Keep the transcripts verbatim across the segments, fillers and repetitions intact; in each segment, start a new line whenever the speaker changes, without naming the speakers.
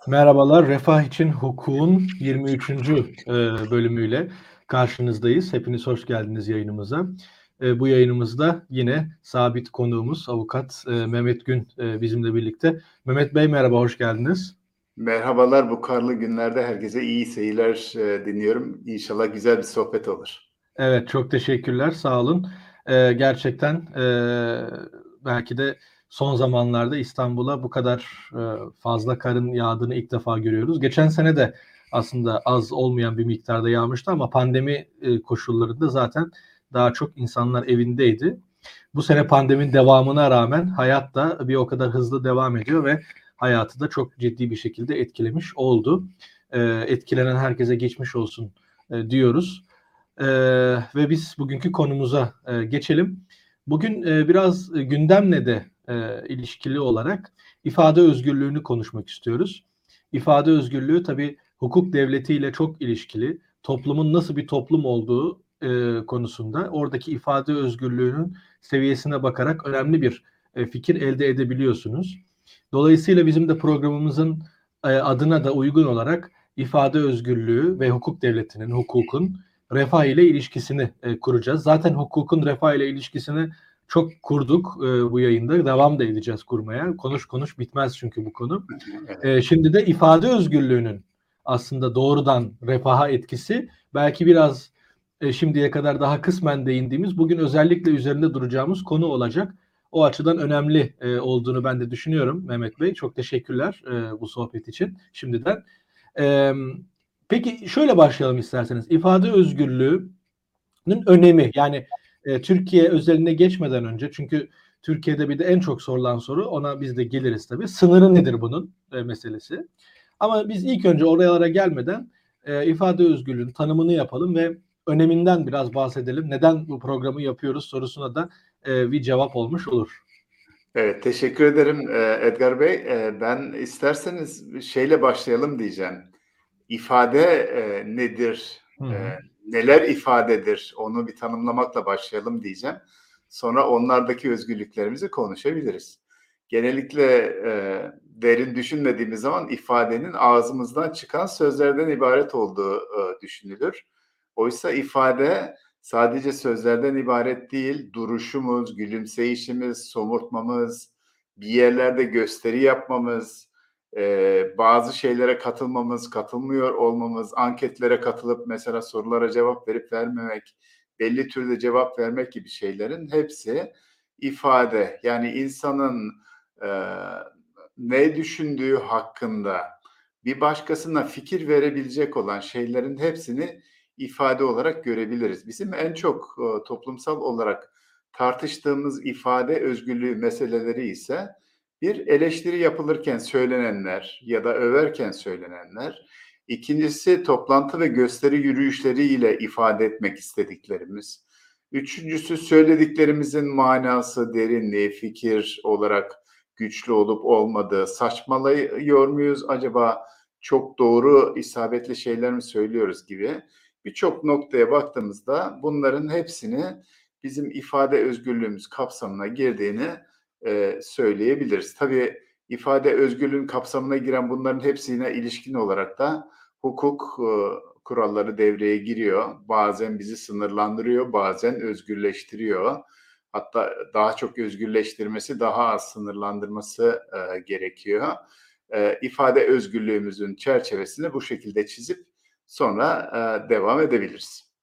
Merhabalar, Refah için Hukuk'un yirmi üçüncü e, bölümüyle karşınızdayız. Hepiniz hoş geldiniz yayınımıza. E, bu yayınımızda yine sabit konuğumuz avukat e, Mehmet Gün e, bizimle birlikte. Mehmet Bey merhaba, hoş geldiniz.
Merhabalar, bu karlı günlerde herkese iyi seyirler e, diliyorum. İnşallah güzel bir sohbet olur.
Evet, çok teşekkürler, sağ olun. E, gerçekten e, belki de son zamanlarda İstanbul'a bu kadar e, fazla karın yağdığını ilk defa görüyoruz. Geçen sene de aslında az olmayan bir miktarda yağmıştı ama pandemi e, koşullarında zaten daha çok insanlar evindeydi. Bu sene pandeminin devamına rağmen hayat da bir o kadar hızlı devam ediyor ve hayatı da çok ciddi bir şekilde etkilemiş oldu. E, etkilenen herkese geçmiş olsun e, diyoruz. E, ve biz bugünkü konumuza e, geçelim. Bugün e, biraz e, gündemle de e, ilişkili olarak ifade özgürlüğünü konuşmak istiyoruz. İfade özgürlüğü tabii hukuk devletiyle çok ilişkili. Toplumun nasıl bir toplum olduğu e, konusunda oradaki ifade özgürlüğünün seviyesine bakarak önemli bir e, fikir elde edebiliyorsunuz. Dolayısıyla bizim de programımızın e, adına da uygun olarak ifade özgürlüğü ve hukuk devletinin, hukukun refah ile ilişkisini e, kuracağız. Zaten hukukun refah ile ilişkisini çok kurduk e, bu yayında. Devam da edeceğiz kurmaya. Konuş konuş bitmez çünkü bu konu.
Evet.
E, şimdi de ifade özgürlüğünün aslında doğrudan refaha etkisi belki biraz e, şimdiye kadar daha kısmen değindiğimiz, bugün özellikle üzerinde duracağımız konu olacak. O açıdan önemli e, olduğunu ben de düşünüyorum Mehmet Bey. Çok teşekkürler e, bu sohbet için şimdiden. E, peki şöyle başlayalım isterseniz. İfade özgürlüğünün önemi, yani e, Türkiye özeline geçmeden önce, çünkü Türkiye'de bir de en çok sorulan soru, ona biz de geliriz tabii. Sınırı nedir bunun e, meselesi. Ama biz ilk önce oralara gelmeden e, ifade özgürlüğünün tanımını yapalım ve öneminden biraz bahsedelim. Neden bu programı yapıyoruz sorusuna da e, bir cevap olmuş olur.
Evet, teşekkür ederim e, Edgar Bey. E, Ben isterseniz şeyle başlayalım diyeceğim. İfade e, nedir?
Hı
E,
hı.
neler ifadedir? Onu bir tanımlamakla başlayalım diyeceğim. Sonra onlardaki özgürlüklerimizi konuşabiliriz. Genellikle e, derin düşünmediğimiz zaman ifadenin ağzımızdan çıkan sözlerden ibaret olduğu e, düşünülür. Oysa ifade sadece sözlerden ibaret değil, duruşumuz, gülümseyişimiz, somurtmamız, bir yerlerde gösteri yapmamız, e, bazı şeylere katılmamız, katılmıyor olmamız, anketlere katılıp mesela sorulara cevap verip vermemek, belli türde cevap vermek gibi şeylerin hepsi ifade. Yani insanın e, ne düşündüğü hakkında bir başkasına fikir verebilecek olan şeylerin hepsini ifade olarak görebiliriz. Bizim en çok e, toplumsal olarak tartıştığımız ifade özgürlüğü meseleleri ise bir, eleştiri yapılırken söylenenler ya da överken söylenenler. İkincisi, toplantı ve gösteri yürüyüşleriyle ifade etmek istediklerimiz. Üçüncüsü, söylediklerimizin manası, derinliği, fikir olarak güçlü olup olmadığı, saçmalıyor muyuz acaba, çok doğru, isabetli şeyler mi söylüyoruz gibi birçok noktaya baktığımızda bunların hepsini bizim ifade özgürlüğümüz kapsamına girdiğini e, söyleyebiliriz. Tabii ifade özgürlüğün kapsamına giren bunların hepsine ilişkin olarak da hukuk e, kuralları devreye giriyor. Bazen bizi sınırlandırıyor, bazen özgürleştiriyor. Hatta daha çok özgürleştirmesi, daha az sınırlandırması e, gerekiyor. E, ifade özgürlüğümüzün çerçevesini bu şekilde çizip sonra e, devam edebiliriz.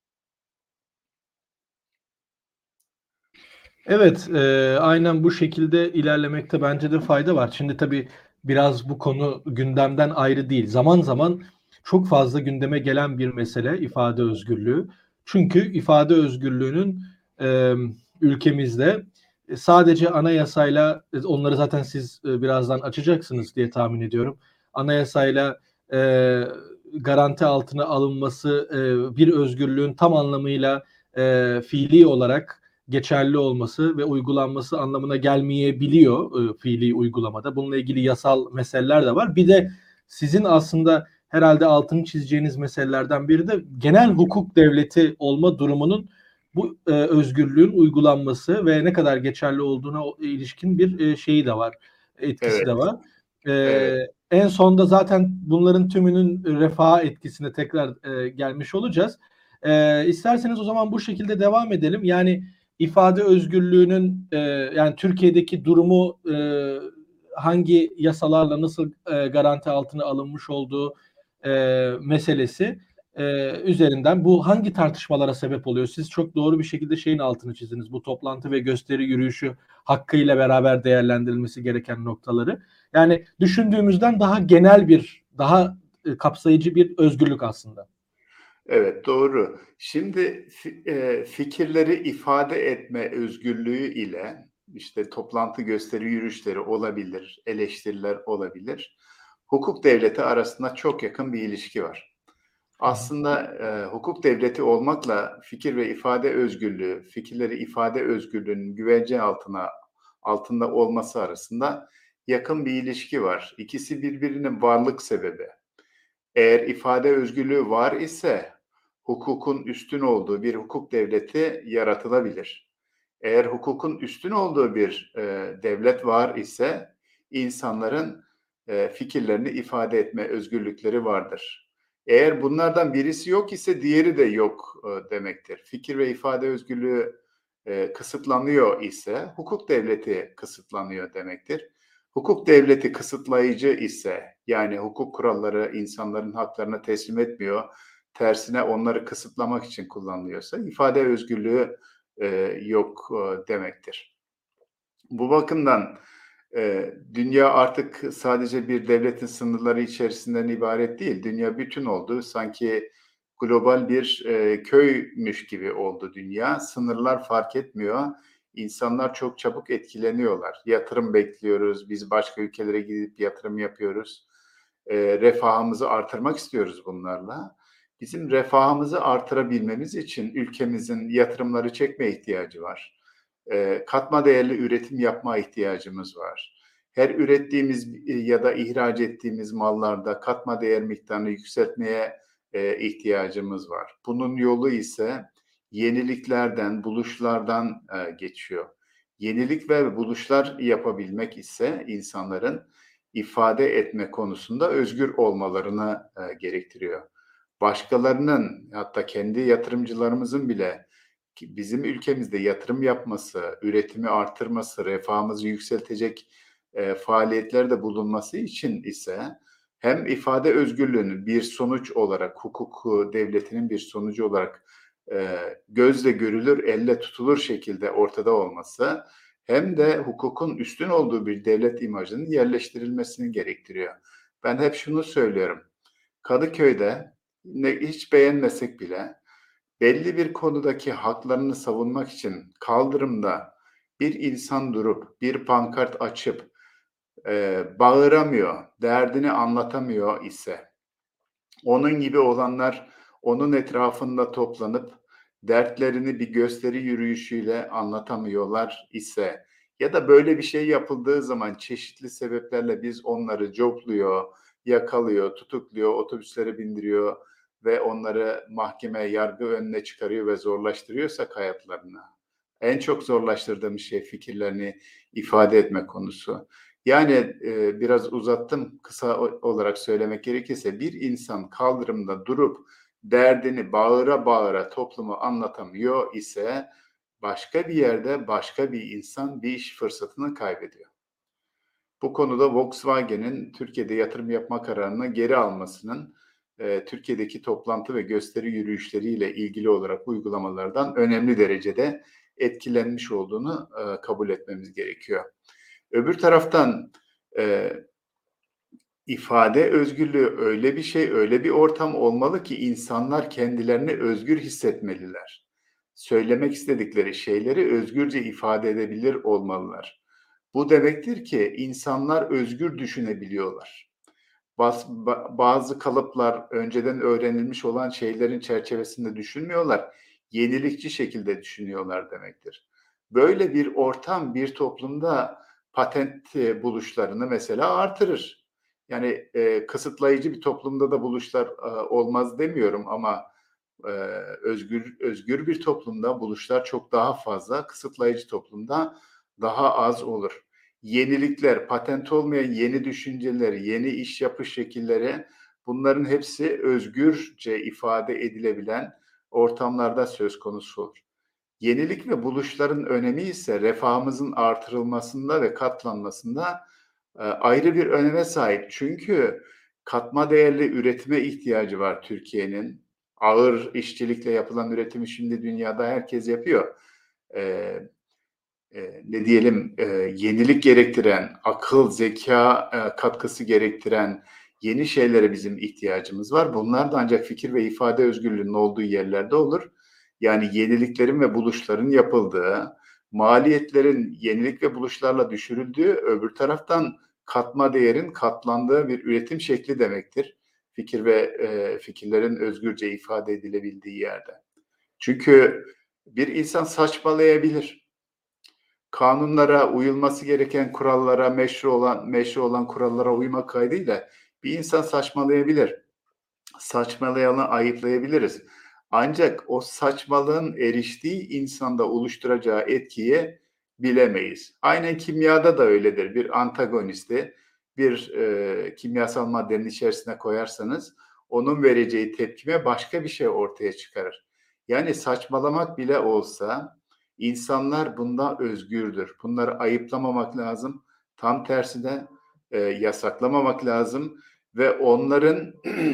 Evet, e, aynen bu şekilde ilerlemekte bence de fayda var. Şimdi tabii biraz bu konu gündemden ayrı değil. Zaman zaman çok fazla gündeme gelen bir mesele ifade özgürlüğü. Çünkü ifade özgürlüğünün e, ülkemizde sadece anayasayla, onları zaten siz e, birazdan açacaksınız diye tahmin ediyorum. Anayasayla e, garanti altına alınması e, bir özgürlüğün tam anlamıyla e, fiili olarak geçerli olması ve uygulanması anlamına gelmeyebiliyor e, fiili uygulamada. Bununla ilgili yasal meseleler de var. Bir de sizin aslında herhalde altını çizeceğiniz meselelerden biri de genel hukuk devleti olma durumunun bu e, özgürlüğün uygulanması ve ne kadar geçerli olduğuna ilişkin bir e, şeyi de var, etkisi
Evet,
de var. E,
evet.
en sonda zaten bunların tümünün refah etkisine tekrar e, gelmiş olacağız. E, isterseniz o zaman bu şekilde devam edelim. Yani ifade özgürlüğünün e, yani Türkiye'deki durumu e, hangi yasalarla nasıl e, garanti altına alınmış olduğu e, meselesi e, üzerinden bu hangi tartışmalara sebep oluyor? Siz çok doğru bir şekilde şeyin altını çizdiniz. Bu toplantı ve gösteri yürüyüşü hakkıyla beraber değerlendirilmesi gereken noktaları. Yani düşündüğümüzden daha genel bir, daha e, kapsayıcı bir özgürlük aslında.
Evet, doğru. Şimdi e, fikirleri ifade etme özgürlüğü ile işte toplantı, gösteri, yürüyüşleri olabilir, eleştiriler olabilir. Hukuk devleti arasında çok yakın bir ilişki var. Aslında e, hukuk devleti olmakla fikir ve ifade özgürlüğü, fikirleri ifade özgürlüğünün güvence altına altında olması arasında yakın bir ilişki var. İkisi birbirinin varlık sebebi. Eğer ifade özgürlüğü var ise hukukun üstün olduğu bir hukuk devleti yaratılabilir. Eğer hukukun üstün olduğu bir e, devlet var ise insanların e, fikirlerini ifade etme özgürlükleri vardır. Eğer bunlardan birisi yok ise diğeri de yok e, demektir. Fikir ve ifade özgürlüğü e, kısıtlanıyor ise hukuk devleti kısıtlanıyor demektir. Hukuk devleti kısıtlayıcı ise yani hukuk kuralları insanların haklarını teslim etmiyor, tersine onları kısıtlamak için kullanılıyorsa ifade özgürlüğü e, yok e, demektir. Bu bakımdan e, dünya artık sadece bir devletin sınırları içerisinden ibaret değil. Dünya bütün oldu. Sanki global bir e, köymüş gibi oldu dünya. Sınırlar fark etmiyor. İnsanlar çok çabuk etkileniyorlar. Yatırım bekliyoruz. Biz başka ülkelere gidip yatırım yapıyoruz. E, refahımızı artırmak istiyoruz bunlarla. Bizim refahımızı artırabilmemiz için ülkemizin yatırımları çekme ihtiyacı var. E, katma değerli üretim yapma ihtiyacımız var. Her ürettiğimiz ya da ihraç ettiğimiz mallarda katma değer miktarını yükseltmeye e, ihtiyacımız var. Bunun yolu ise yeniliklerden, buluşlardan e, geçiyor. Yenilik ve buluşlar yapabilmek ise insanların ifade etme konusunda özgür olmalarını e, gerektiriyor. Başkalarının hatta kendi yatırımcılarımızın bile bizim ülkemizde yatırım yapması, üretimi artırması, refahımızı yükseltecek e, faaliyetlerde bulunması için ise hem ifade özgürlüğünün bir sonuç olarak, hukuk devletinin bir sonucu olarak e, gözle görülür, elle tutulur şekilde ortada olması, hem de hukukun üstün olduğu bir devlet imajının yerleştirilmesini gerektiriyor. Ben hep şunu söylüyorum. Kadıköy'de ne, hiç beğenmesek bile belli bir konudaki haklarını savunmak için kaldırımda bir insan durup bir pankart açıp e, bağıramıyor, derdini anlatamıyor ise onun gibi olanlar onun etrafında toplanıp dertlerini bir gösteri yürüyüşüyle anlatamıyorlar ise ya da böyle bir şey yapıldığı zaman çeşitli sebeplerle biz onları copluyor, yakalıyor, tutukluyor, otobüslere bindiriyor ve onları mahkeme, yargı önüne çıkarıyor ve zorlaştırıyorsak hayatlarını. En çok zorlaştırdığım şey fikirlerini ifade etme konusu. Yani e, biraz uzattım, kısa olarak söylemek gerekirse bir insan kaldırımda durup derdini bağıra bağıra topluma anlatamıyor ise başka bir yerde başka bir insan bir iş fırsatını kaybediyor. Bu konuda Volkswagen'in Türkiye'de yatırım yapma kararını geri almasının e, Türkiye'deki toplantı ve gösteri yürüyüşleriyle ilgili olarak uygulamalardan önemli derecede etkilenmiş olduğunu e, kabul etmemiz gerekiyor. Öbür taraftan e, ifade özgürlüğü öyle bir şey, öyle bir ortam olmalı ki insanlar kendilerini özgür hissetmeliler. Söylemek istedikleri şeyleri özgürce ifade edebilir olmalılar. Bu demektir ki insanlar özgür düşünebiliyorlar. Bazı kalıplar önceden öğrenilmiş olan şeylerin çerçevesinde düşünmüyorlar. Yenilikçi şekilde düşünüyorlar demektir. Böyle bir ortam bir toplumda patent buluşlarını mesela artırır. Yani e, kısıtlayıcı bir toplumda da buluşlar e, olmaz demiyorum ama e, özgür özgür bir toplumda buluşlar çok daha fazla, kısıtlayıcı toplumda daha az olur. yenilikler, patent olmayan yeni düşünceler, yeni iş yapış şekilleri, bunların hepsi özgürce ifade edilebilen ortamlarda söz konusu olur. Yenilik ve buluşların önemi ise refahımızın artırılmasında ve katlanmasında e, ayrı bir öneme sahip. Çünkü katma değerli üretime ihtiyacı var Türkiye'nin. Ağır işçilikle yapılan üretimi şimdi dünyada herkes yapıyor. E, e, ne diyelim e, yenilik gerektiren, akıl, zeka e, katkısı gerektiren yeni şeylere bizim ihtiyacımız var. Bunlar da ancak fikir ve ifade özgürlüğünün olduğu yerlerde olur. Yani yeniliklerin ve buluşların yapıldığı, maliyetlerin yenilik ve buluşlarla düşürüldüğü, öbür taraftan katma değerin katlandığı bir üretim şekli demektir. Fikir ve e, fikirlerin özgürce ifade edilebildiği yerde. Çünkü bir insan saçmalayabilir. Kanunlara, uyulması gereken kurallara, meşru olan meşru olan kurallara uymak kaydıyla bir insan saçmalayabilir. Saçmalayanı ayıplayabiliriz. Ancak o saçmalığın eriştiği insanda oluşturacağı etkiyi bilemeyiz. Aynen kimyada da öyledir. Bir antagonisti bir e, kimyasal maddenin içerisine koyarsanız onun vereceği tepkime başka bir şey ortaya çıkarır. Yani saçmalamak bile olsa insanlar bunda özgürdür. Bunları ayıplamamak lazım. Tam tersine e, yasaklamamak lazım ve onların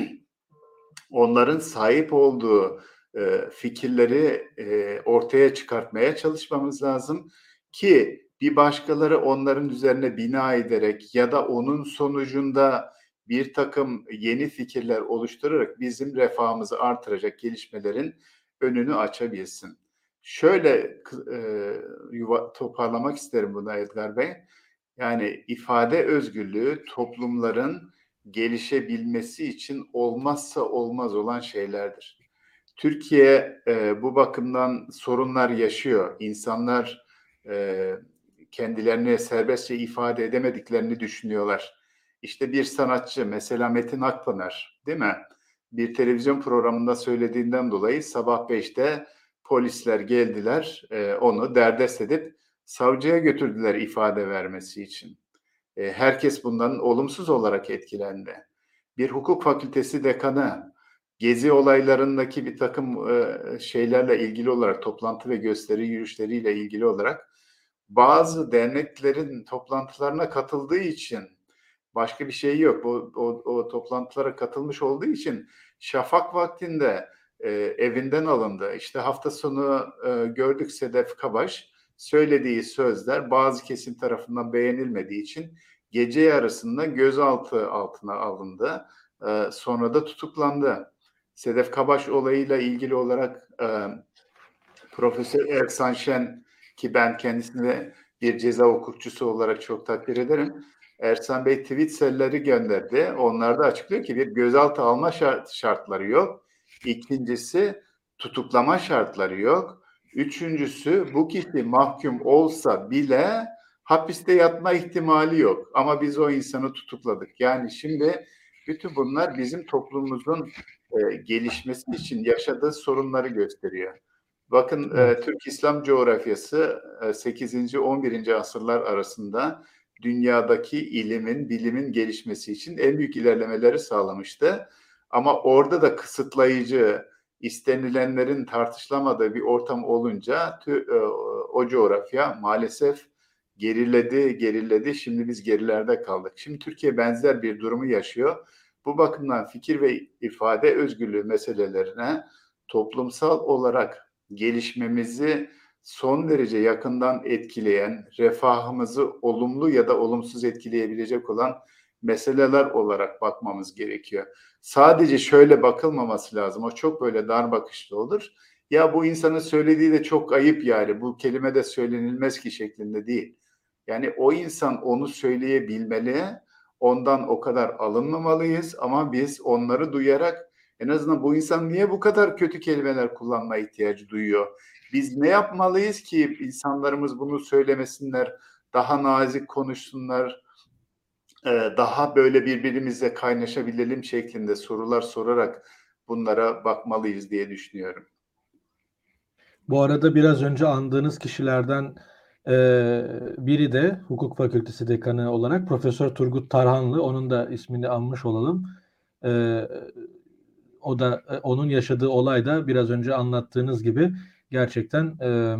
onların sahip olduğu e, fikirleri e, ortaya çıkartmaya çalışmamız lazım ki bir başkaları onların üzerine bina ederek ya da onun sonucunda bir takım yeni fikirler oluşturarak bizim refahımızı artıracak gelişmelerin önünü açabilsin. Şöyle e, yuva, toparlamak isterim bunu Edgar Bey. Yani ifade özgürlüğü toplumların gelişebilmesi için olmazsa olmaz olan şeylerdir. Türkiye e, bu bakımdan sorunlar yaşıyor. İnsanlar e, kendilerini serbestçe ifade edemediklerini düşünüyorlar. İşte bir sanatçı mesela Metin Akpınar, değil mi? Bir televizyon programında söylediğinden dolayı sabah beşte polisler geldiler, e, onu derdest edip savcıya götürdüler ifade vermesi için. E, herkes bundan olumsuz olarak etkilendi. Bir hukuk fakültesi dekanı gezi olaylarındaki bir takım e, şeylerle ilgili olarak, toplantı ve gösteri yürüyüşleriyle ilgili olarak bazı derneklerin toplantılarına katıldığı için, başka bir şey yok. O, o, o toplantılara katılmış olduğu için şafak vaktinde e, evinden alındı. İşte hafta sonu e, gördük Sedef Kabaş söylediği sözler bazı kesim tarafından beğenilmediği için gece yarısında gözaltı altına alındı. E, sonra da tutuklandı. Sedef Kabaş olayıyla ilgili olarak e, Profesör Ersan Şen, ki ben kendisini bir ceza hukukçusu olarak çok takdir ederim. Ersan Bey tweet selleri gönderdi. Onlar da açıklıyor ki bir gözaltı alma şart, şartları yok. İkincisi tutuklama şartları yok. Üçüncüsü bu kişi mahkum olsa bile hapiste yatma ihtimali yok. Ama biz o insanı tutukladık. Yani şimdi bütün bunlar bizim toplumumuzun e, gelişmesi için yaşadığı sorunları gösteriyor. Bakın evet. e, Türk İslam coğrafyası e, sekizinci on birinci asırlar arasında dünyadaki ilimin, bilimin gelişmesi için en büyük ilerlemeleri sağlamıştı. Ama orada da kısıtlayıcı, istenilenlerin tartışılamadığı bir ortam olunca tü, e, o coğrafya maalesef geriledi, geriledi. Şimdi biz gerilerde kaldık. Şimdi Türkiye benzer bir durumu yaşıyor. Bu bakımdan fikir ve ifade özgürlüğü meselelerine toplumsal olarak gelişmemizi son derece yakından etkileyen, refahımızı olumlu ya da olumsuz etkileyebilecek olan meseleler olarak bakmamız gerekiyor. Sadece şöyle bakılmaması lazım. O çok böyle dar bakışlı olur. Ya bu insanın söylediği de çok ayıp yani. Bu kelime de söylenilmez ki şeklinde değil. Yani o insan onu söyleyebilmeli. Ondan o kadar alınmamalıyız ama biz onları duyarak en azından bu insan niye bu kadar kötü kelimeler kullanma ihtiyacı duyuyor? Biz ne yapmalıyız ki insanlarımız bunu söylemesinler, daha nazik konuşsunlar, daha böyle birbirimizle kaynaşabilelim şeklinde sorular sorarak bunlara bakmalıyız diye düşünüyorum.
Bu arada biraz önce andığınız kişilerden Ee, biri de Hukuk Fakültesi Dekanı olarak Profesör Turgut Tarhanlı. Onun da ismini anmış olalım. Ee, o da onun yaşadığı olay da biraz önce anlattığınız gibi gerçekten e,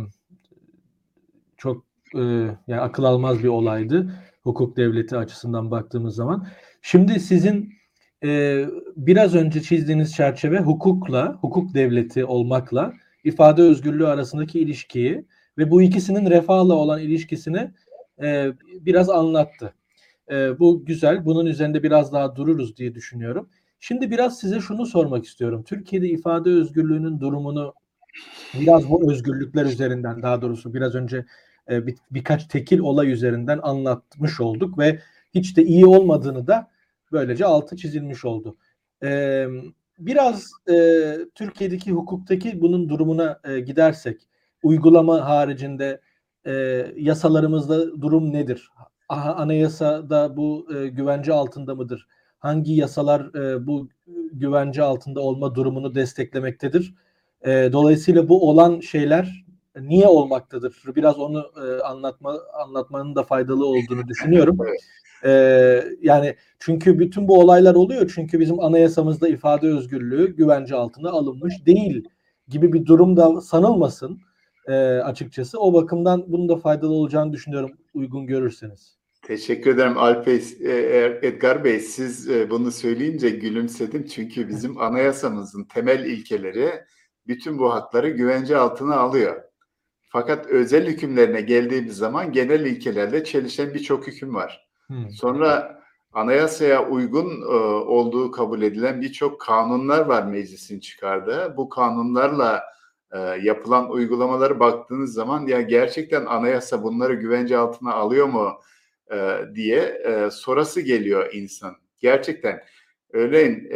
çok e, yani akıl almaz bir olaydı hukuk devleti açısından baktığımız zaman. Şimdi sizin e, biraz önce çizdiğiniz çerçeve hukukla, hukuk devleti olmakla ifade özgürlüğü arasındaki ilişkiyi ve bu ikisinin refahla olan ilişkisini e, biraz anlattı. E, bu güzel. Bunun üzerinde biraz daha dururuz diye düşünüyorum. Şimdi biraz size şunu sormak istiyorum. Türkiye'de ifade özgürlüğünün durumunu biraz bu özgürlükler üzerinden, daha doğrusu biraz önce e, bir, birkaç tekil olay üzerinden anlatmış olduk ve hiç de iyi olmadığını da böylece altı çizilmiş oldu. E, biraz e, Türkiye'deki hukuktaki bunun durumuna e, gidersek, uygulama haricinde e, yasalarımızda durum nedir? Aha, anayasada bu e, güvence altında mıdır? Hangi yasalar e, bu güvence altında olma durumunu desteklemektedir? E, dolayısıyla bu olan şeyler niye olmaktadır? Biraz onu e, anlatma anlatmanın da faydalı olduğunu düşünüyorum.
Evet.
E, yani çünkü bütün bu olaylar oluyor çünkü bizim anayasamızda ifade özgürlüğü güvence altına alınmış değil gibi bir durum da sanılmasın e, açıkçası. O bakımdan bunun da faydalı olacağını düşünüyorum uygun görürseniz.
Teşekkür ederim Alp Bey. Edgar Bey, siz bunu söyleyince gülümsedim. Çünkü bizim anayasamızın temel ilkeleri bütün bu hakları güvence altına alıyor. Fakat özel hükümlerine geldiğimiz zaman genel ilkelerle çelişen birçok hüküm var.
Hmm.
Sonra anayasaya uygun olduğu kabul edilen birçok kanunlar var meclisin çıkardığı. Bu kanunlarla yapılan uygulamaları baktığınız zaman ya gerçekten anayasa bunları güvence altına alıyor mu diye sorası geliyor insan. Gerçekten örneğin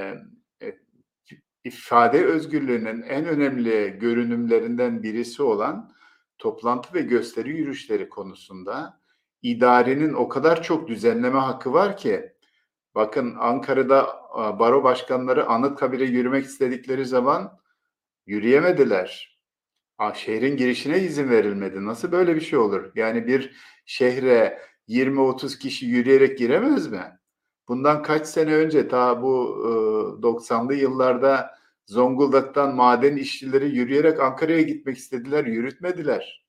ifade özgürlüğünün en önemli görünümlerinden birisi olan toplantı ve gösteri yürüyüşleri konusunda idarenin o kadar çok düzenleme hakkı var ki, bakın Ankara'da baro başkanları Anıtkabir'e yürümek istedikleri zaman yürüyemediler. Şehrin girişine izin verilmedi. Nasıl böyle bir şey olur? Yani bir şehre yirmi otuz kişi yürüyerek giremez mi? Bundan kaç sene önce, ta bu doksanlı yıllarda Zonguldak'tan maden işçileri yürüyerek Ankara'ya gitmek istediler, yürütmediler.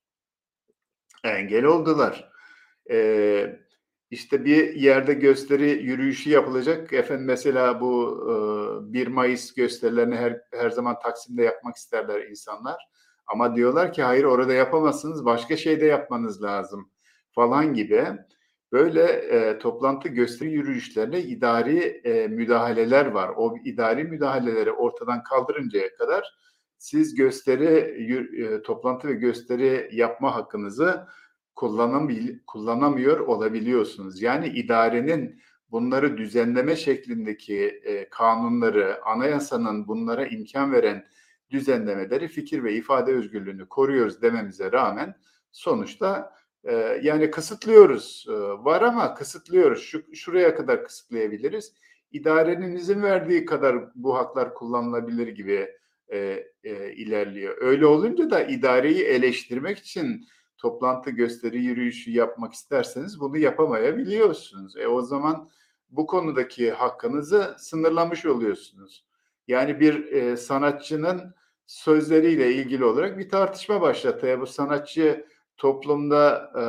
Engel oldular. Ee, işte bir yerde gösteri yürüyüşü yapılacak. Efendim mesela bu bir Mayıs gösterilerini her, her zaman Taksim'de yapmak isterler insanlar. Ama diyorlar ki hayır, orada yapamazsınız, başka şeyde yapmanız lazım falan gibi. Böyle e, toplantı gösteri yürüyüşlerine idari e, müdahaleler var. O idari müdahaleleri ortadan kaldırıncaya kadar siz gösteri, e, toplantı ve gösteri yapma hakkınızı kullanam- kullanamıyor olabiliyorsunuz. Yani idarenin bunları düzenleme şeklindeki e, kanunları, anayasanın bunlara imkan veren düzenlemeleri, fikir ve ifade özgürlüğünü koruyoruz dememize rağmen sonuçta e, yani kısıtlıyoruz. E, var ama kısıtlıyoruz. Şu, şuraya kadar kısıtlayabiliriz. İdarenin izin verdiği kadar bu haklar kullanılabilir gibi e, e, ilerliyor. Öyle olunca da idareyi eleştirmek için toplantı, gösteri, yürüyüşü yapmak isterseniz bunu yapamayabiliyorsunuz. E o zaman bu konudaki hakkınızı sınırlamış oluyorsunuz. Yani bir e, sanatçının sözleriyle ilgili olarak bir tartışma başlatıyor. Bu sanatçı toplumda e,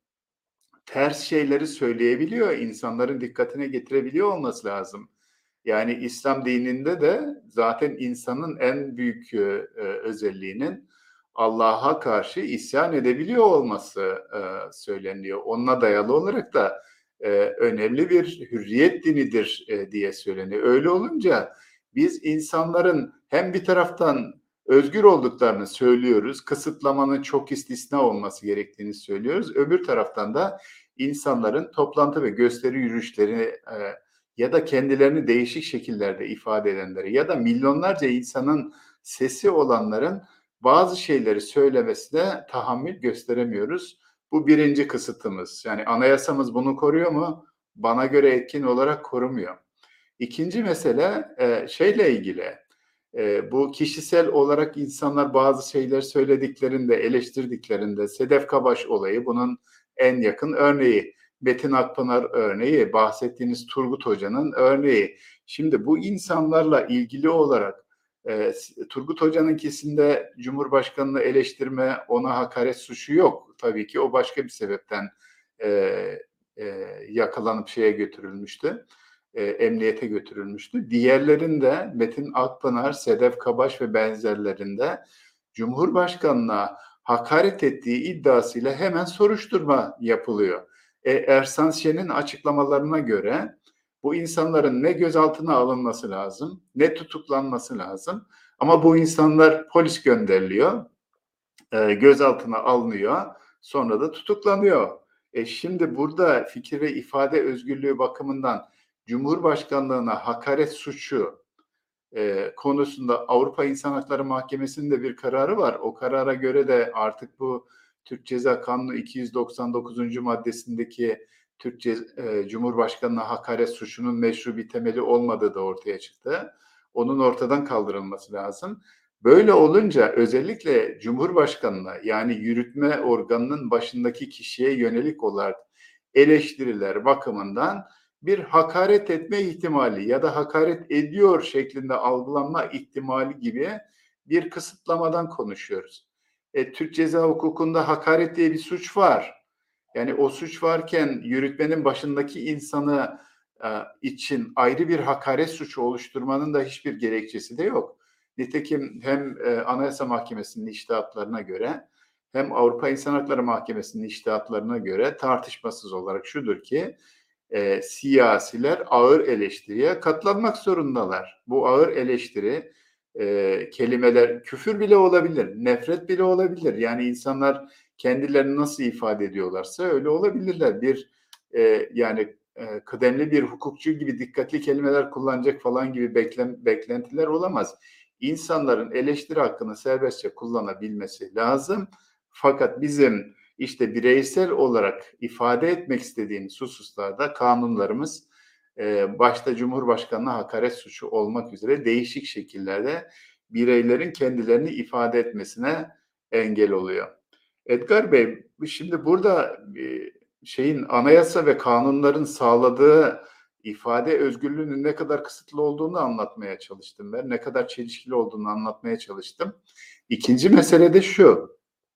ters şeyleri söyleyebiliyor, insanların dikkatine getirebiliyor olması lazım. Yani İslam dininde de zaten insanın en büyük e, özelliğinin Allah'a karşı isyan edebiliyor olması e, söyleniyor. Onunla dayalı olarak da e, önemli bir hürriyet dinidir e, diye söyleniyor. Öyle olunca biz insanların hem bir taraftan özgür olduklarını söylüyoruz, kısıtlamanın çok istisna olması gerektiğini söylüyoruz. Öbür taraftan da insanların toplantı ve gösteri yürüyüşlerini e, ya da kendilerini değişik şekillerde ifade edenleri ya da milyonlarca insanın sesi olanların bazı şeyleri söylemesine tahammül gösteremiyoruz. Bu birinci kısıtımız. Yani anayasamız bunu koruyor mu? Bana göre etkin olarak korumuyor. İkinci mesele e, şeyle ilgili. E, bu kişisel olarak insanlar bazı şeyler söylediklerinde, eleştirdiklerinde, Sedef Kabaş olayı bunun en yakın örneği. Metin Akpınar örneği, bahsettiğiniz Turgut Hoca'nın örneği. Şimdi bu insanlarla ilgili olarak e, Turgut Hoca'nınkisinde Cumhurbaşkanı'nı eleştirme, ona hakaret suçu yok. Tabii ki o başka bir sebepten e, e, yakalanıp şeye götürülmüştü. E, emniyete götürülmüştü. Diğerlerinde Metin Akpınar, Sedef Kabaş ve benzerlerinde Cumhurbaşkanı'na hakaret ettiği iddiasıyla hemen soruşturma yapılıyor. E, Ersan Şen'in açıklamalarına göre bu insanların ne gözaltına alınması lazım, ne tutuklanması lazım. Ama bu insanlar polis gönderiliyor, e, gözaltına alınıyor, sonra da tutuklanıyor. E şimdi burada fikir ve ifade özgürlüğü bakımından Cumhurbaşkanlığına hakaret suçu e, konusunda Avrupa İnsan Hakları Mahkemesi'nin de bir kararı var. O karara göre de artık bu Türk Ceza Kanunu iki yüz doksan dokuzuncu maddesindeki Türk e, Cumhurbaşkanına hakaret suçunun meşru bir temeli olmadığı da ortaya çıktı. Onun ortadan kaldırılması lazım. Böyle olunca özellikle Cumhurbaşkanına, yani yürütme organının başındaki kişiye yönelik olarak eleştiriler bakımından bir hakaret etme ihtimali ya da hakaret ediyor şeklinde algılanma ihtimali gibi bir kısıtlamadan konuşuyoruz. E, Türk Ceza Hukuku'nda hakaret diye bir suç var. Yani o suç varken yürütmenin başındaki insanı e, için ayrı bir hakaret suçu oluşturmanın da hiçbir gerekçesi de yok. Nitekim hem e, Anayasa Mahkemesi'nin içtihatlarına göre hem Avrupa İnsan Hakları Mahkemesi'nin içtihatlarına göre tartışmasız olarak şudur ki e, siyasiler ağır eleştiriye katlanmak zorundalar. Bu ağır eleştiri e, kelimeler küfür bile olabilir, nefret bile olabilir. Yani insanlar kendilerini nasıl ifade ediyorlarsa öyle olabilirler. Bir e, yani e, kıdemli bir hukukçu gibi dikkatli kelimeler kullanacak falan gibi beklen, beklentiler olamaz. İnsanların eleştiri hakkını serbestçe kullanabilmesi lazım. Fakat bizim işte bireysel olarak ifade etmek istediğimiz hususlarda kanunlarımız e, başta Cumhurbaşkanı'na hakaret suçu olmak üzere değişik şekillerde bireylerin kendilerini ifade etmesine engel oluyor. Edgar Bey, şimdi burada e, şeyin anayasa ve kanunların sağladığı ifade özgürlüğünün ne kadar kısıtlı olduğunu anlatmaya çalıştım ben. Ne kadar çelişkili olduğunu anlatmaya çalıştım. İkinci mesele de şu.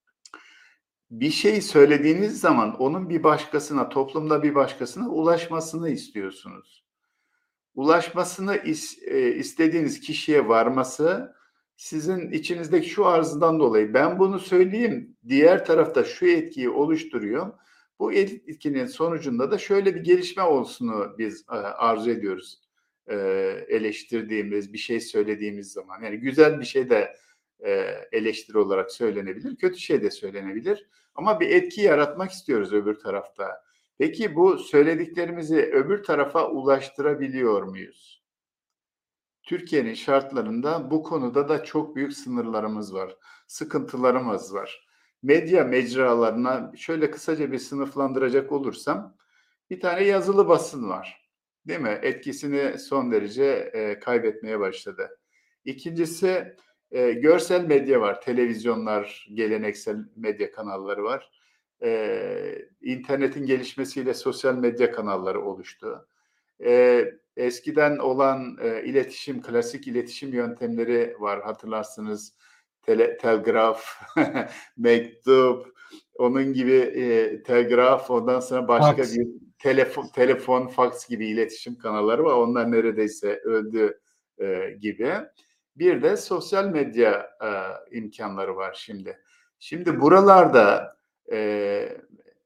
Bir şey söylediğiniz zaman onun bir başkasına, toplumda bir başkasına ulaşmasını istiyorsunuz. Ulaşmasını is, e, istediğiniz kişiye varması sizin içinizdeki şu arzudan dolayı ben bunu söyleyeyim, diğer tarafta şu etkiyi oluşturuyor. Bu etkinin sonucunda da şöyle bir gelişme olsunu biz e, arzu ediyoruz. E, eleştirdiğimiz, bir şey söylediğimiz zaman. Yani güzel bir şey de e, eleştiri olarak söylenebilir, kötü şey de söylenebilir. Ama bir etki yaratmak istiyoruz öbür tarafta. Peki bu söylediklerimizi öbür tarafa ulaştırabiliyor muyuz? Türkiye'nin şartlarında bu konuda da çok büyük sınırlarımız var, sıkıntılarımız var. Medya mecralarına şöyle kısaca bir sınıflandıracak olursam, bir tane yazılı basın var, değil mi? Etkisini son derece e, kaybetmeye başladı. İkincisi e, görsel medya var, televizyonlar, geleneksel medya kanalları var. E, internetin gelişmesiyle sosyal medya kanalları oluştu. E, eskiden olan e, iletişim, klasik iletişim yöntemleri var. Hatırlarsınız, tele, telgraf, mektup, onun gibi e, telgraf, ondan sonra başka
Fax.
bir telefon, telefon, fax gibi iletişim kanalları var. Onlar neredeyse öldü e, gibi. Bir de sosyal medya e, imkanları var şimdi. Şimdi buralarda e,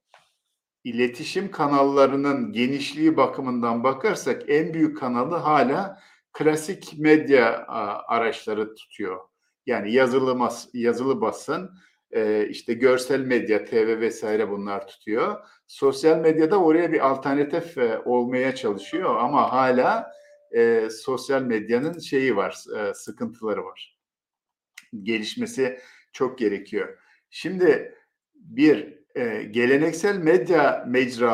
iletişim kanallarının genişliği bakımından bakarsak en büyük kanalı hala klasik medya araçları tutuyor. Yani yazılı, yazılı basın, işte görsel medya, T V vesaire bunlar tutuyor. Sosyal medyada oraya bir alternatif olmaya çalışıyor ama hala e, sosyal medyanın şeyi var, e, sıkıntıları var. Gelişmesi çok gerekiyor. Şimdi bir e, geleneksel medya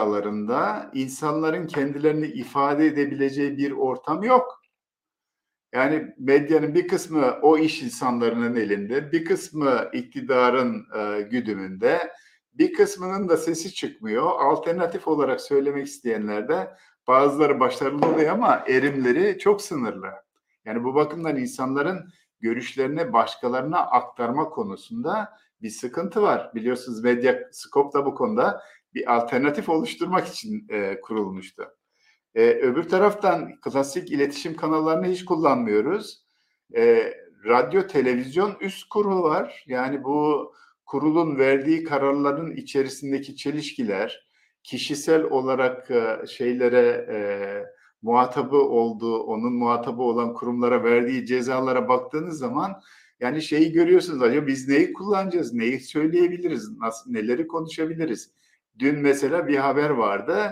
mecralarında insanların kendilerini ifade edebileceği bir ortam yok. Yani medyanın bir kısmı o iş insanlarının elinde, bir kısmı iktidarın e, güdümünde, bir kısmının da sesi çıkmıyor. Alternatif olarak söylemek isteyenler de bazıları başarılı oluyor ama erimleri çok sınırlı. Yani bu bakımdan insanların görüşlerini başkalarına aktarma konusunda bir sıkıntı var. Biliyorsunuz Medyaskop da bu konuda bir alternatif oluşturmak için e, kurulmuştu. Ee, öbür taraftan klasik iletişim kanallarını hiç kullanmıyoruz. Ee, radyo, televizyon üst kurulu var. Yani bu kurulun verdiği kararların içerisindeki çelişkiler, kişisel olarak e, şeylere e, muhatabı olduğu, onun muhatabı olan kurumlara verdiği cezalara baktığınız zaman yani şeyi görüyorsunuz. Acaba biz neyi kullanacağız, neyi söyleyebiliriz, nasıl, neleri konuşabiliriz? Dün mesela bir haber vardı.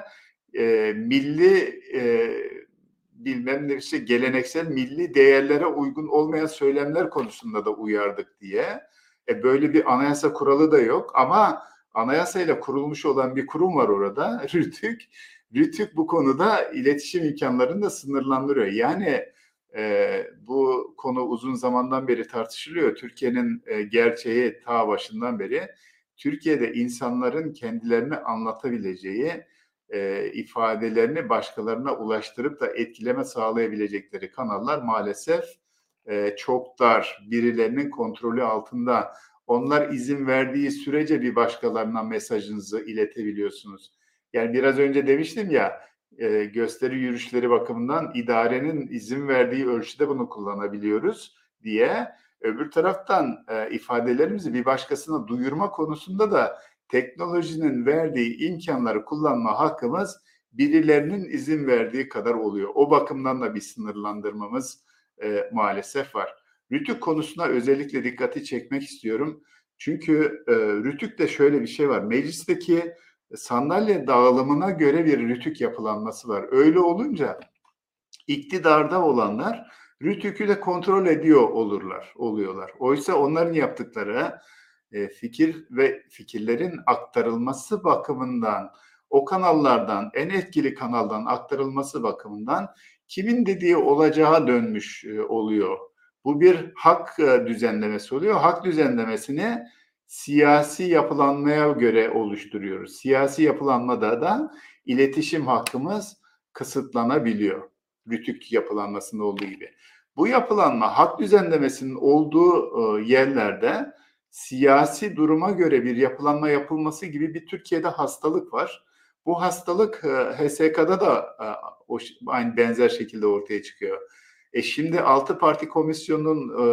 E, milli e, bilmem ne işte geleneksel milli değerlere uygun olmayan söylemler konusunda da uyardık diye. E, böyle bir anayasa kuralı da yok ama anayasayla kurulmuş olan bir kurum var orada, RTÜK. RTÜK bu konuda iletişim imkanlarını da sınırlandırıyor. Yani e, bu konu uzun zamandan beri tartışılıyor. Türkiye'nin e, gerçeği ta başından beri Türkiye'de insanların kendilerini anlatabileceği, e, ifadelerini başkalarına ulaştırıp da etkileme sağlayabilecekleri kanallar maalesef e, çok dar, birilerinin kontrolü altında. Onlar izin verdiği sürece bir başkalarına mesajınızı iletebiliyorsunuz. Yani biraz önce demiştim ya, e, gösteri yürüyüşleri bakımından idarenin izin verdiği ölçüde bunu kullanabiliyoruz diye. Öbür taraftan e, ifadelerimizi bir başkasına duyurma konusunda da teknolojinin verdiği imkanları kullanma hakkımız birilerinin izin verdiği kadar oluyor. O bakımdan da bir sınırlandırmamız e, maalesef var. RTÜK konusuna özellikle dikkati çekmek istiyorum. Çünkü e, RTÜK'te şöyle bir şey var. Meclisteki sandalye dağılımına göre bir RTÜK yapılanması var. Öyle olunca iktidarda olanlar RTÜK'ü de kontrol ediyor olurlar, oluyorlar. Oysa onların yaptıkları e, fikir ve fikirlerin aktarılması bakımından, o kanallardan, en etkili kanaldan aktarılması bakımından kimin dediği olacağı dönmüş e, oluyor. Bu bir hak e, düzenlemesi oluyor. Hak düzenlemesini siyasi yapılanmaya göre oluşturuyoruz. Siyasi yapılanmada da iletişim hakkımız kısıtlanabiliyor. RTÜK yapılanmasında olduğu gibi. Bu yapılanma hak düzenlemesinin olduğu e, yerlerde siyasi duruma göre bir yapılanma yapılması gibi bir Türkiye'de hastalık var. Bu hastalık e, H S K'da da e, o, aynı benzer şekilde ortaya çıkıyor. E şimdi altı parti komisyonunun e,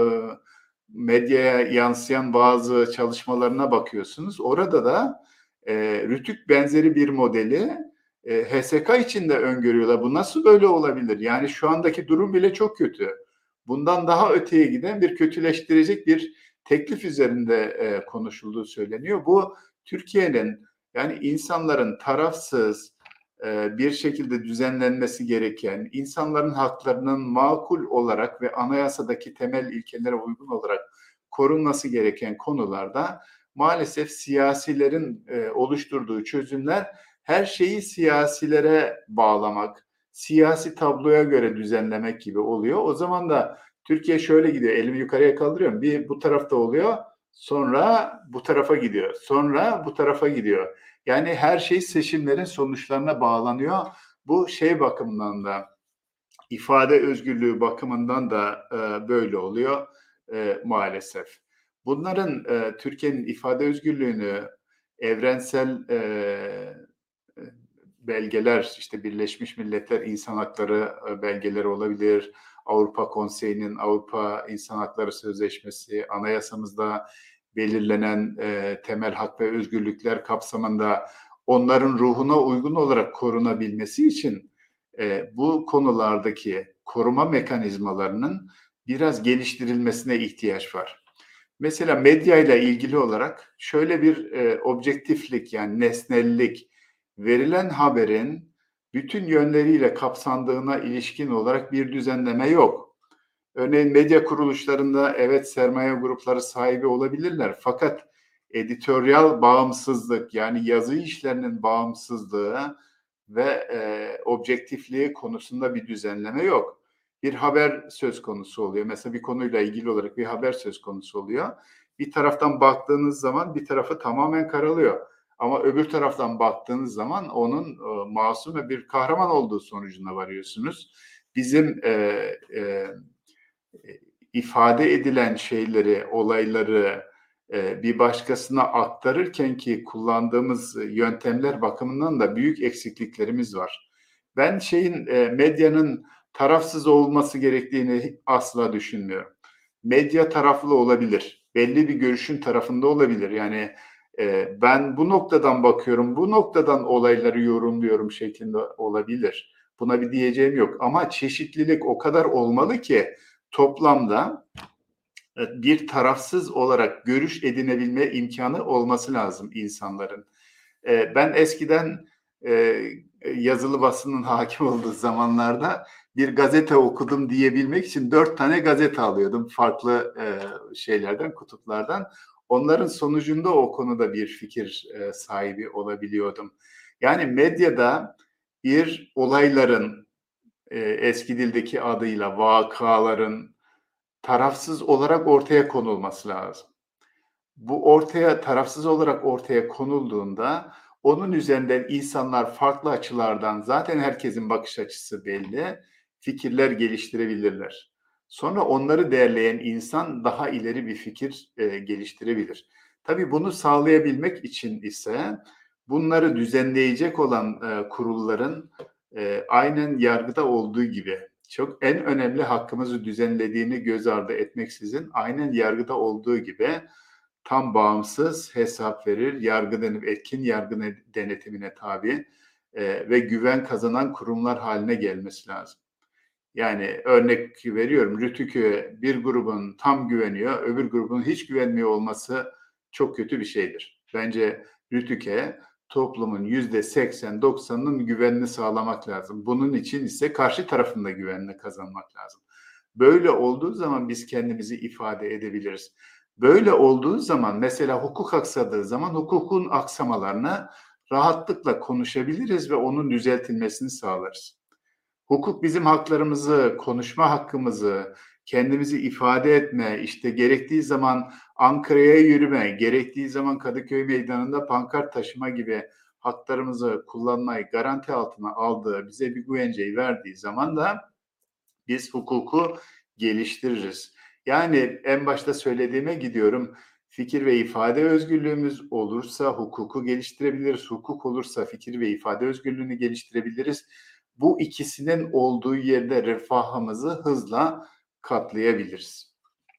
medyaya yansıyan bazı çalışmalarına bakıyorsunuz. Orada da e, RTÜK benzeri bir modeli e, H S K için de öngörüyorlar. Bu nasıl böyle olabilir? Yani şu andaki durum bile çok kötü. Bundan daha öteye giden bir kötüleştirecek bir teklif üzerinde e, konuşulduğu söyleniyor. Bu Türkiye'nin yani insanların tarafsız e, bir şekilde düzenlenmesi gereken, insanların haklarının makul olarak ve anayasadaki temel ilkelere uygun olarak korunması gereken konularda maalesef siyasilerin e, oluşturduğu çözümler her şeyi siyasilere bağlamak, siyasi tabloya göre düzenlemek gibi oluyor. O zaman da Türkiye şöyle gidiyor, elimi yukarıya kaldırıyorum. Bir bu tarafta oluyor, sonra bu tarafa gidiyor, sonra bu tarafa gidiyor. Yani her şey seçimlerin sonuçlarına bağlanıyor. Bu şey bakımından da, ifade özgürlüğü bakımından da e, böyle oluyor e, maalesef. Bunların e, Türkiye'nin ifade özgürlüğünü evrensel e, belgeler, işte Birleşmiş Milletler İnsan Hakları belgeleri olabilir, Avrupa Konseyi'nin Avrupa İnsan Hakları Sözleşmesi, anayasamızda belirlenen e, temel hak ve özgürlükler kapsamında onların ruhuna uygun olarak korunabilmesi için e, bu konulardaki koruma mekanizmalarının biraz geliştirilmesine ihtiyaç var. Mesela medya ile ilgili olarak şöyle bir e, objektiflik, yani nesnellik, verilen haberin bütün yönleriyle kapsandığına ilişkin olarak bir düzenleme yok. Örneğin medya kuruluşlarında evet sermaye grupları sahibi olabilirler, fakat editoryal bağımsızlık, yani yazı işlerinin bağımsızlığı ve e, objektifliği konusunda bir düzenleme yok. bir haber söz konusu oluyor. Mesela bir konuyla ilgili olarak bir haber söz konusu oluyor. Bir taraftan baktığınız zaman bir tarafı tamamen karalıyor. Ama öbür taraftan baktığınız zaman onun e, masum ve bir kahraman olduğu sonucuna varıyorsunuz. Bizim e, e, ifade edilen şeyleri, olayları e, bir başkasına aktarırken ki kullandığımız yöntemler bakımından da büyük eksikliklerimiz var. Ben şeyin e, medyanın tarafsız olması gerektiğini asla düşünmüyorum. Medya taraflı olabilir. Belli bir görüşün tarafında olabilir. Yani e, ben bu noktadan bakıyorum, bu noktadan olayları yorumluyorum şeklinde olabilir. Buna bir diyeceğim yok. Ama çeşitlilik o kadar olmalı ki toplamda bir tarafsız olarak görüş edinebilme imkanı olması lazım insanların. Ben eskiden yazılı basının hakim olduğu zamanlarda bir gazete okudum diyebilmek için dört tane gazete alıyordum farklı şeylerden, kutuplardan. Onların sonucunda o konuda bir fikir sahibi olabiliyordum. Yani medyada bir olayların eski dildeki adıyla vakaların tarafsız olarak ortaya konulması lazım. Bu ortaya tarafsız olarak ortaya konulduğunda onun üzerinden insanlar farklı açılardan zaten herkesin bakış açısı belli, fikirler geliştirebilirler. Sonra onları değerleyen insan daha ileri bir fikir e, geliştirebilir. Tabii bunu sağlayabilmek için ise bunları düzenleyecek olan e, kurulların e, aynen yargıda olduğu gibi çok en önemli hakkımızı düzenlediğini göz ardı etmeksizin aynen yargıda olduğu gibi tam bağımsız hesap verir, yargı denip etkin yargı denetimine tabi e, ve güven kazanan kurumlar haline gelmesi lazım. Yani örnek veriyorum, Rütük'e bir grubun tam güveniyor, öbür grubun hiç güvenmiyor olması çok kötü bir şeydir. Bence Rütük'e toplumun yüzde seksen doksanının güvenini sağlamak lazım. Bunun için ise karşı tarafın da güvenini kazanmak lazım. Böyle olduğu zaman biz kendimizi ifade edebiliriz. Böyle olduğu zaman mesela hukuk aksadığı zaman hukukun aksamalarını rahatlıkla konuşabiliriz ve onun düzeltilmesini sağlarız. Hukuk bizim haklarımızı, konuşma hakkımızı, kendimizi ifade etme, işte gerektiği zaman Ankara'ya yürüme, gerektiği zaman Kadıköy Meydanı'nda pankart taşıma gibi haklarımızı kullanmayı garanti altına aldığı, bize bir güvenceyi verdiği zaman da biz hukuku geliştiririz. Yani en başta söylediğime gidiyorum. Fikir ve ifade özgürlüğümüz olursa hukuku geliştirebiliriz. Hukuk olursa fikir ve ifade özgürlüğünü geliştirebiliriz. Bu ikisinin olduğu yerde refahımızı hızla katlayabiliriz.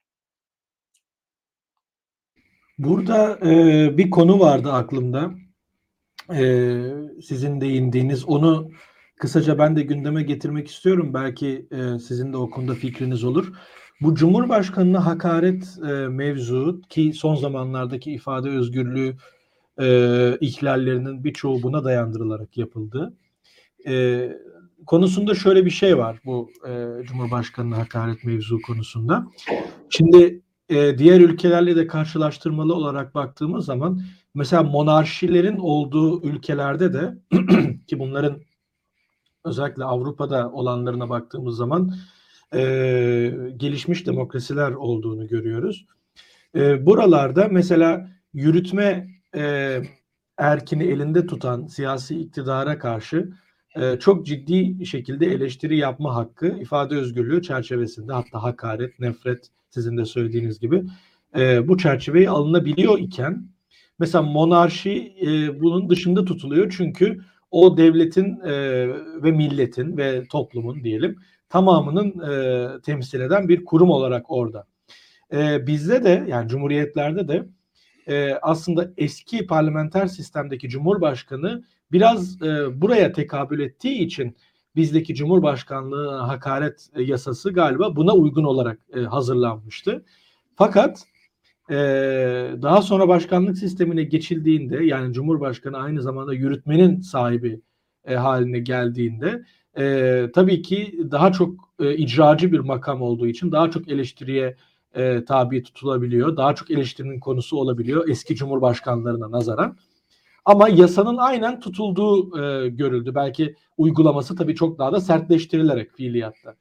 Burada e, bir konu vardı aklımda. E, sizin değindiğiniz, onu kısaca ben de gündeme getirmek istiyorum. Belki e, sizin de o konuda fikriniz olur. Bu Cumhurbaşkanı'na hakaret e, mevzu ki son zamanlardaki ifade özgürlüğü e, ihlallerinin birçoğu buna dayandırılarak yapıldı. E, konusunda şöyle bir şey var bu e, Cumhurbaşkanı'na hakaret mevzu konusunda. Şimdi e, diğer ülkelerle de karşılaştırmalı olarak baktığımız zaman mesela monarşilerin olduğu ülkelerde de ki bunların özellikle Avrupa'da olanlarına baktığımız zaman e, gelişmiş demokrasiler olduğunu görüyoruz. E, buralarda mesela yürütme e, erkini elinde tutan siyasi iktidara karşı e, çok ciddi şekilde eleştiri yapma hakkı ifade özgürlüğü çerçevesinde, hatta hakaret, nefret sizin de söylediğiniz gibi e, bu çerçeveyi alınabiliyor iken mesela monarşi e, bunun dışında tutuluyor çünkü o devletin e, ve milletin ve toplumun diyelim tamamının e, temsil eden bir kurum olarak orada. E, bizde de yani cumhuriyetlerde de e, aslında eski parlamenter sistemdeki cumhurbaşkanı biraz e, buraya tekabül ettiği için bizdeki cumhurbaşkanlığı hakaret e, yasası galiba buna uygun olarak e, hazırlanmıştı. Fakat e, daha sonra başkanlık sistemine geçildiğinde yani cumhurbaşkanı aynı zamanda yürütmenin sahibi e, haline geldiğinde e, tabii ki daha çok e, icracı bir makam olduğu için daha çok eleştiriye e, tabi tutulabiliyor. Daha çok eleştirinin konusu olabiliyor eski cumhurbaşkanlarına nazaran. Ama yasanın aynen tutulduğu e, görüldü. Belki uygulaması tabii çok daha da sertleştirilerek fiiliyatta.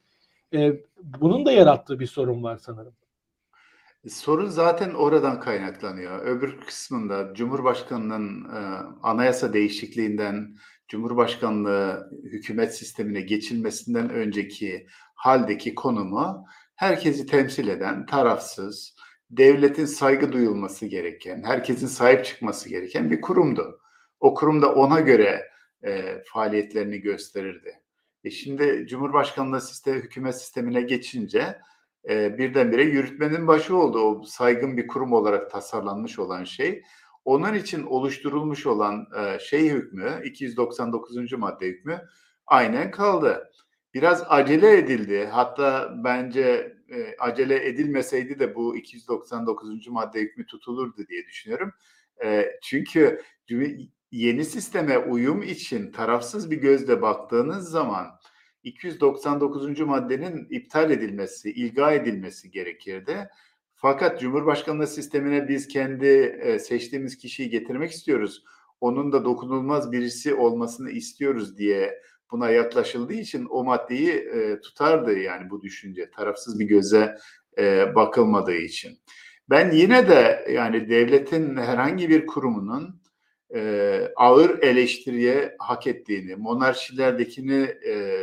E, bunun da yarattığı bir sorun var sanırım.
Sorun zaten oradan kaynaklanıyor. Öbür kısmında Cumhurbaşkanı'nın e, anayasa değişikliğinden Cumhurbaşkanlığı hükümet sistemine geçilmesinden önceki haldeki konumu herkesi temsil eden, tarafsız, devletin saygı duyulması gereken, herkesin sahip çıkması gereken bir kurumdu. O kurum da ona göre e, faaliyetlerini gösterirdi. E şimdi Cumhurbaşkanlığı sistemi, hükümet sistemine geçince e, birdenbire yürütmenin başı oldu. O saygın bir kurum olarak tasarlanmış olan şey. Onun için oluşturulmuş olan e, şey hükmü, iki yüz doksan dokuzuncu madde hükmü aynen kaldı. Biraz acele edildi. Hatta bence e, acele edilmeseydi de bu iki yüz doksan dokuzuncu madde hükmü tutulurdu diye düşünüyorum. E, çünkü yeni sisteme uyum için tarafsız bir gözle baktığınız zaman iki yüz doksan dokuzuncu maddenin iptal edilmesi, ilga edilmesi gerekirdi. Fakat Cumhurbaşkanlığı sistemine biz kendi e, seçtiğimiz kişiyi getirmek istiyoruz. Onun da dokunulmaz birisi olmasını istiyoruz diye buna yaklaşıldığı için o maddeyi e, tutardı yani bu düşünce. Tarafsız bir göze e, bakılmadığı için. Ben yine de yani devletin herhangi bir kurumunun e, ağır eleştiriye hak ettiğini, monarşilerdekini e,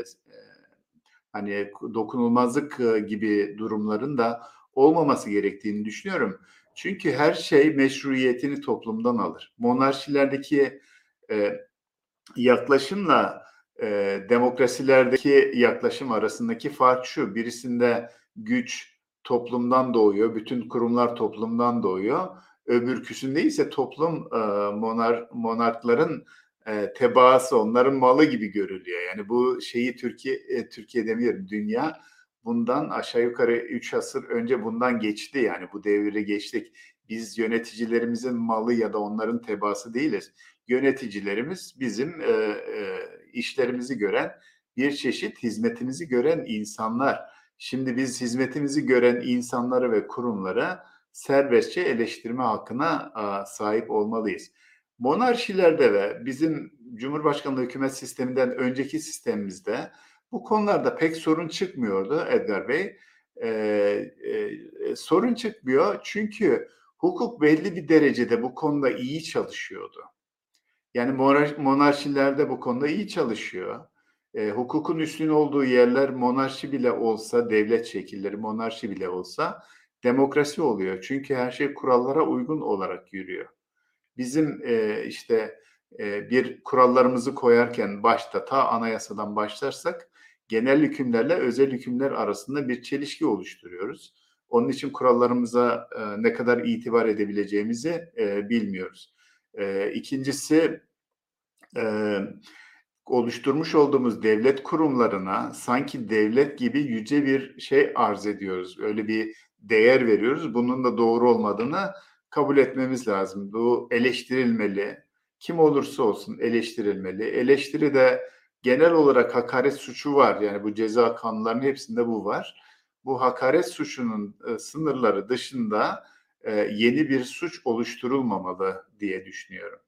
hani dokunulmazlık gibi durumların da olmaması gerektiğini düşünüyorum. Çünkü her şey meşruiyetini toplumdan alır. Monarşilerdeki e, yaklaşımla e, demokrasilerdeki yaklaşım arasındaki fark şu. Birisinde güç toplumdan doğuyor, bütün kurumlar toplumdan doğuyor. Öbürküsünde ise toplum e, monar, monarkların e, tebaası, onların malı gibi görülüyor. Yani bu şeyi Türkiye, e, Türkiye demiyorum, dünya bundan aşağı yukarı üç asır önce bundan geçti. Yani bu devri geçtik. Biz yöneticilerimizin malı ya da onların tebaası değiliz. Yöneticilerimiz bizim e, e, işlerimizi gören, bir çeşit hizmetimizi gören insanlar. Şimdi biz hizmetimizi gören insanları ve kurumlara serbestçe eleştirme hakkına a, sahip olmalıyız. Monarşilerde ve bizim Cumhurbaşkanlığı hükümet sisteminden önceki sistemimizde bu konularda pek sorun çıkmıyordu Edgar Bey. E, e, sorun çıkmıyor çünkü hukuk belli bir derecede bu konuda iyi çalışıyordu. Yani monarşilerde bu konuda iyi çalışıyor. E, hukukun üstün olduğu yerler monarşi bile olsa, devlet şekilleri monarşi bile olsa demokrasi oluyor. Çünkü her şey kurallara uygun olarak yürüyor. Bizim e, işte e, bir kurallarımızı koyarken başta ta anayasadan başlarsak genel hükümlerle özel hükümler arasında bir çelişki oluşturuyoruz. Onun için kurallarımıza e, ne kadar itibar edebileceğimizi e, bilmiyoruz. E, ikincisi e, oluşturmuş olduğumuz devlet kurumlarına sanki devlet gibi yüce bir şey arz ediyoruz. Öyle bir değer veriyoruz. Bunun da doğru olmadığını kabul etmemiz lazım. Bu eleştirilmeli. Kim olursa olsun eleştirilmeli. Eleştiri de genel olarak hakaret suçu var. Yani bu ceza kanunlarının hepsinde bu var. Bu hakaret suçunun e, sınırları dışında e, yeni bir suç oluşturulmamalı diye düşünüyorum.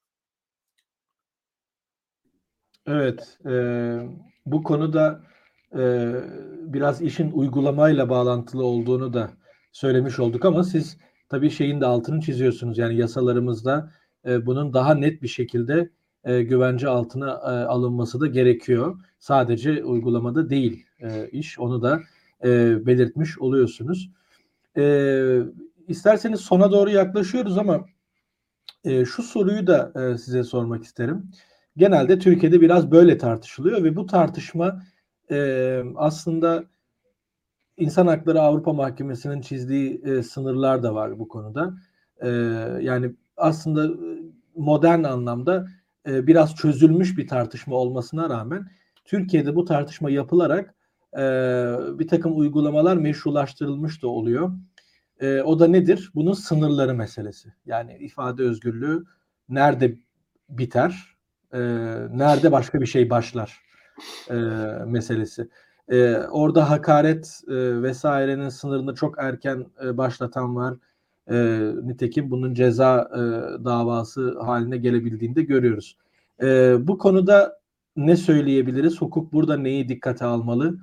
Evet, e, bu konuda e, biraz işin uygulamayla bağlantılı olduğunu da söylemiş olduk ama siz tabii şeyin de altını çiziyorsunuz. Yani yasalarımızda e, bunun daha net bir şekilde e, güvence altına e, alınması da gerekiyor. Sadece uygulamada değil e, iş. Onu da e, belirtmiş oluyorsunuz. E, isterseniz sona doğru yaklaşıyoruz ama e, şu soruyu da e, size sormak isterim. Genelde Türkiye'de biraz böyle tartışılıyor ve bu tartışma e, aslında İnsan Hakları Avrupa Mahkemesi'nin çizdiği e, sınırlar da var bu konuda. E, yani aslında modern anlamda e, biraz çözülmüş bir tartışma olmasına rağmen Türkiye'de bu tartışma yapılarak e, bir takım uygulamalar meşrulaştırılmış da oluyor. E, o da nedir? Bunun sınırları meselesi. Yani ifade özgürlüğü nerede biter, e, nerede başka bir şey başlar e, meselesi. E, orada hakaret e, vesairenin sınırını çok erken e, başlatan var. E, nitekim bunun ceza e, davası haline gelebildiğini de görüyoruz. E, bu konuda ne söyleyebiliriz? Hukuk burada neyi dikkate almalı?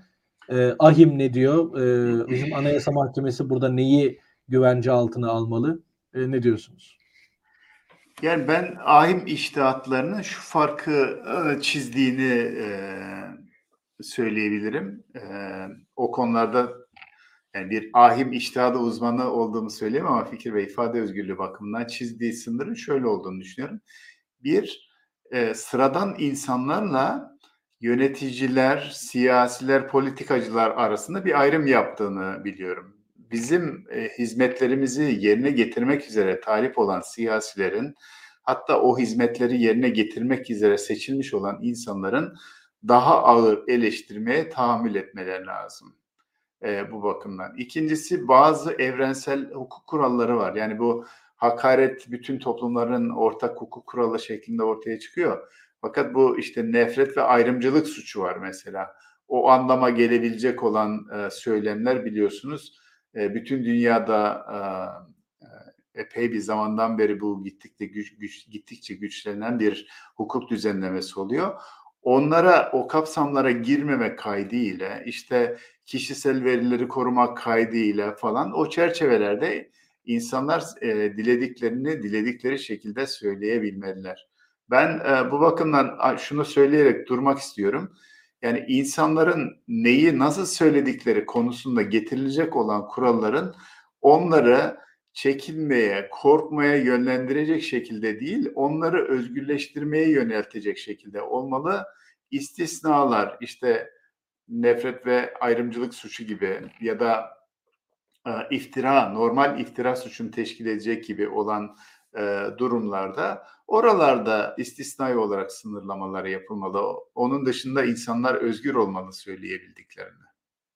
E, ahim ne diyor? E, bizim Anayasa Mahkemesi burada neyi güvence altına almalı? E, ne diyorsunuz?
Yani ben ahim içtihatlarının şu farkı e, çizdiğini e, söyleyebilirim. E, o konularda yani bir ahim içtihadı uzmanı olduğumu söyleyemem ama fikir ve ifade özgürlüğü bakımından çizdiği sınırın şöyle olduğunu düşünüyorum. Bir, e, sıradan insanlarla yöneticiler, siyasiler, politikacılar arasında bir ayrım yaptığını biliyorum. Bizim e, hizmetlerimizi yerine getirmek üzere talip olan siyasilerin, hatta o hizmetleri yerine getirmek üzere seçilmiş olan insanların daha ağır eleştirmeye tahammül etmeleri lazım. E, bu bakımdan. İkincisi, bazı evrensel hukuk kuralları var. Yani bu hakaret bütün toplumların ortak hukuk kuralı şeklinde ortaya çıkıyor. Fakat bu işte nefret ve ayrımcılık suçu var mesela. O anlama gelebilecek olan e, söylemler biliyorsunuz e, bütün dünyada e, e, epey bir zamandan beri bu gittikçe güç, güç gittikçe güçlenen bir hukuk düzenlemesi oluyor. Onlara, o kapsamlara girmemek kaydıyla, işte kişisel verileri korumak kaydıyla falan o çerçevelerde insanlar e, dilediklerini diledikleri şekilde söyleyebilmeliler. Ben e, bu bakımdan şunu söyleyerek durmak istiyorum. Yani insanların neyi nasıl söyledikleri konusunda getirilecek olan kuralların onları çekinmeye, korkmaya yönlendirecek şekilde değil, onları özgürleştirmeye yöneltecek şekilde olmalı. İstisnalar, işte nefret ve ayrımcılık suçu gibi ya da e, iftira, normal iftira suçunu teşkil edecek gibi olan e, durumlarda oralarda istisnai olarak sınırlamaları yapılmalı. Onun dışında insanlar özgür olmalı söyleyebildiklerini.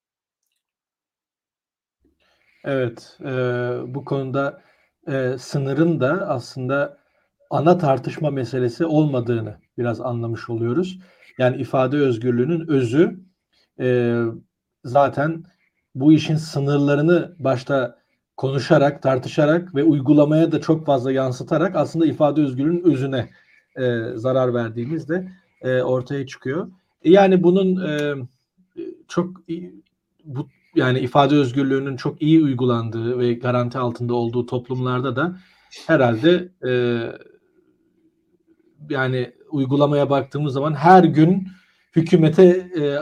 Evet, e, bu konuda e, sınırın da aslında ana tartışma meselesi olmadığını biraz anlamış oluyoruz. Yani ifade özgürlüğünün özü e, zaten bu işin sınırlarını başta konuşarak, tartışarak ve uygulamaya da çok fazla yansıtarak aslında ifade özgürlüğünün özüne e, zarar verdiğimizde e, ortaya çıkıyor. E, yani bunun e, çok bu yani ifade özgürlüğünün çok iyi uygulandığı ve garanti altında olduğu toplumlarda da herhalde e, yani uygulamaya baktığımız zaman her gün hükümete e,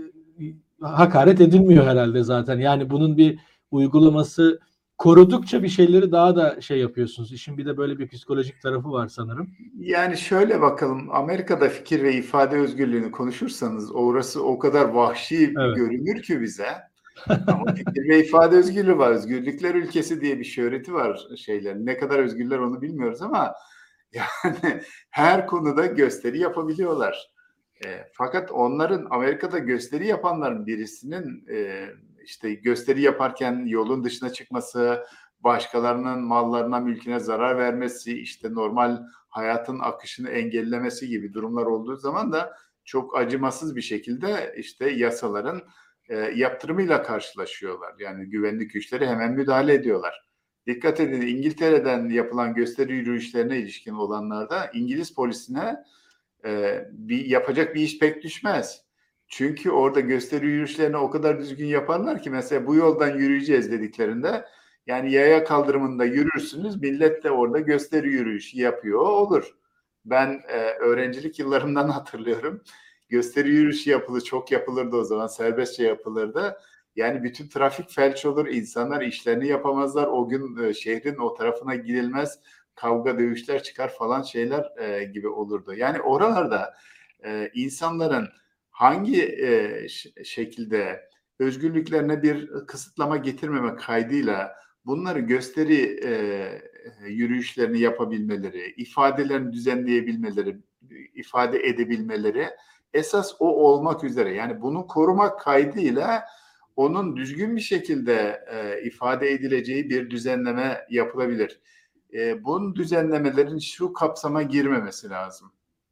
hakaret edilmiyor herhalde zaten. Yani bunun bir uygulaması korudukça bir şeyleri daha da şey yapıyorsunuz. İşin bir de böyle bir psikolojik tarafı var sanırım.
Yani şöyle bakalım, Amerika'da fikir ve ifade özgürlüğünü konuşursanız orası o kadar vahşi
Evet.
görünür ki bize. Ama fikir ve ifade özgürlüğü var. Özgürlükler ülkesi diye bir şöhreti var şeyler. Ne kadar özgürler onu bilmiyoruz ama yani her konuda gösteri yapabiliyorlar. E, fakat onların Amerika'da gösteri yapanların birisinin e, işte gösteri yaparken yolun dışına çıkması, başkalarının mallarına, mülküne zarar vermesi, işte normal hayatın akışını engellemesi gibi durumlar olduğu zaman da çok acımasız bir şekilde işte yasaların e, yaptırımıyla karşılaşıyorlar. Yani güvenlik güçleri hemen müdahale ediyorlar. Dikkat edin, İngiltere'den yapılan gösteri yürüyüşlerine ilişkin olanlarda İngiliz polisine e, bir yapacak bir iş pek düşmez. Çünkü orada gösteri yürüyüşlerini o kadar düzgün yaparlar ki mesela bu yoldan yürüyeceğiz dediklerinde yani yaya kaldırımında yürürsünüz, millet de orada gösteri yürüyüşü yapıyor olur. Ben e, öğrencilik yıllarımdan hatırlıyorum. Gösteri yürüyüşü yapılır, çok yapılırdı o zaman, serbestçe yapılırdı. Yani bütün trafik felç olur, insanlar işlerini yapamazlar. O gün e, şehrin o tarafına gidilmez, kavga dövüşler çıkar falan şeyler e, gibi olurdu. Yani oralarda e, insanların hangi e, şekilde özgürlüklerine bir kısıtlama getirmemek kaydıyla bunları gösteri e, yürüyüşlerini yapabilmeleri, ifadelerini düzenleyebilmeleri, ifade edebilmeleri esas o olmak üzere. Yani bunu korumak kaydıyla onun düzgün bir şekilde e, ifade edileceği bir düzenleme yapılabilir. E, bunun düzenlemelerin şu kapsama girmemesi lazım.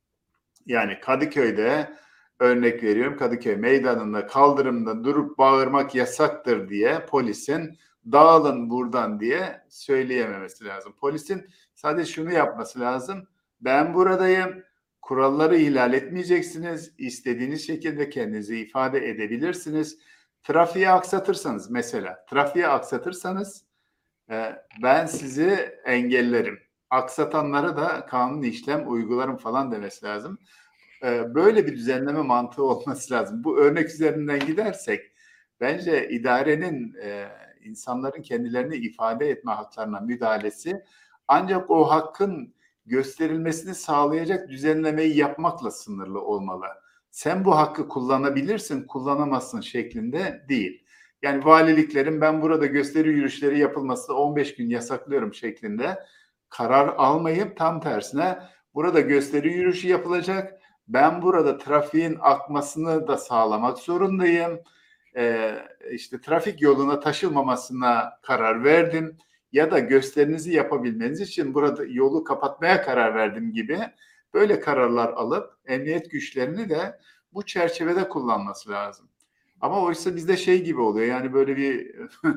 Yani Kadıköy'de örnek veriyorum, Kadıköy meydanında kaldırımda durup bağırmak yasaktır diye polisin dağılın buradan diye söyleyememesi lazım. Polisin sadece şunu yapması lazım. Ben buradayım. Kuralları ihlal etmeyeceksiniz. İstediğiniz şekilde kendinizi ifade edebilirsiniz. trafiği aksatırsanız mesela, trafiği aksatırsanız e, ben sizi engellerim. Aksatanlara da kanun işlem uygularım falan demesi lazım. E, böyle bir düzenleme mantığı olması lazım. Bu örnek üzerinden gidersek bence idarenin e, insanların kendilerini ifade etme haklarına müdahalesi ancak o hakkın gösterilmesini sağlayacak düzenlemeyi yapmakla sınırlı olmalı. Sen bu hakkı kullanabilirsin, kullanamazsın şeklinde değil. Yani valiliklerin ben burada gösteri yürüyüşleri yapılmasını on beş gün yasaklıyorum şeklinde karar almayıp tam tersine burada gösteri yürüyüşü yapılacak. Ben burada trafiğin akmasını da sağlamak zorundayım. Ee, işte trafik yoluna taşılmamasına karar verdim ya da gösterinizi yapabilmeniz için burada yolu kapatmaya karar verdim gibi böyle kararlar alıp emniyet güçlerini de bu çerçevede kullanması lazım. Ama oysa bizde şey gibi oluyor yani böyle bir